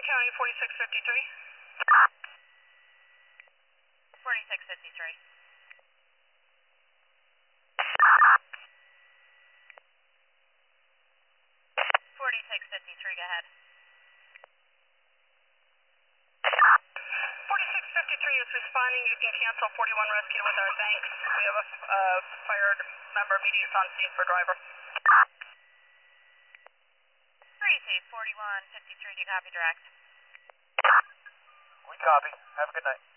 County 4653. 4653. 4653, go ahead. 4653 is responding. You can cancel 41 rescue with our thanks. We have a fired member immediate on scene for driver. Crazy, 4153, do you copy direct? We copy. Have a good night.